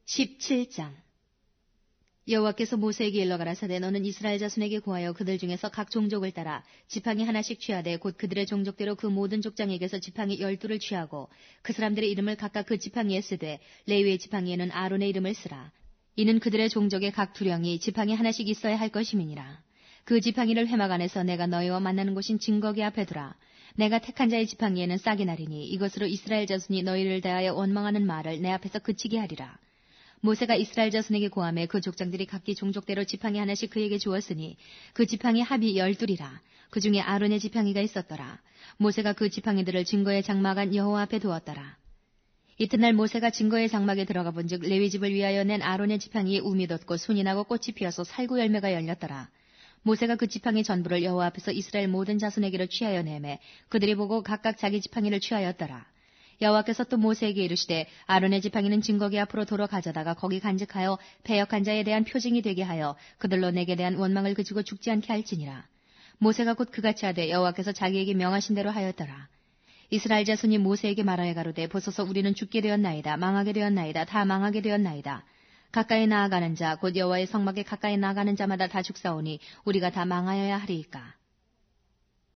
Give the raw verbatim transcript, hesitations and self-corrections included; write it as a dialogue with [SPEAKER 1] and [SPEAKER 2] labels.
[SPEAKER 1] 십칠 장. 여호와께서 모세에게 일러 가라사대 너는 이스라엘 자손에게 구하여 그들 중에서 각 종족을 따라 지팡이 하나씩 취하되 곧 그들의 종족대로 그 모든 족장에게서 지팡이 열두를 취하고 그 사람들의 이름을 각각 그 지팡이에 쓰되 레위의 지팡이에는 아론의 이름을 쓰라. 이는 그들의 종족의 각 두령이 지팡이 하나씩 있어야 할 것임이니라. 그 지팡이를 회막 안에서 내가 너희와 만나는 곳인 증거기 앞에 두라. 내가 택한 자의 지팡이에는 싹이 나리니 이것으로 이스라엘 자손이 너희를 대하여 원망하는 말을 내 앞에서 그치게 하리라. 모세가 이스라엘 자손에게 고하매 그 족장들이 각기 종족대로 지팡이 하나씩 그에게 주었으니 그 지팡이 합이 열둘이라. 그 중에 아론의 지팡이가 있었더라. 모세가 그 지팡이들을 증거의 장막 안 여호와 앞에 두었더라. 이튿날 모세가 증거의 장막에 들어가 본즉 레위 집을 위하여 낸 아론의 지팡이에 움이 돋고 순이 나고 꽃이 피어서 살구 열매가 열렸더라. 모세가 그 지팡이 전부를 여호와 앞에서 이스라엘 모든 자손에게로 취하여 내매 그들이 보고 각각 자기 지팡이를 취하였더라. 여호와께서 또 모세에게 이르시되 아론의 지팡이는 증거기 앞으로 도로 가져다가 거기 간직하여 패역한 자에 대한 표징이 되게 하여 그들로 내게 대한 원망을 그치고 죽지 않게 할지니라. 모세가 곧 그같이 하되 여호와께서 자기에게 명하신 대로 하였더라. 이스라엘 자손이 모세에게 말하여 가로되 보소서 우리는 죽게 되었나이다. 망하게 되었나이다. 다 망하게 되었나이다. 가까이 나아가는 자 곧 여호와의 성막에 가까이 나아가는 자마다 다 죽사오니 우리가 다 망하여야 하리이까.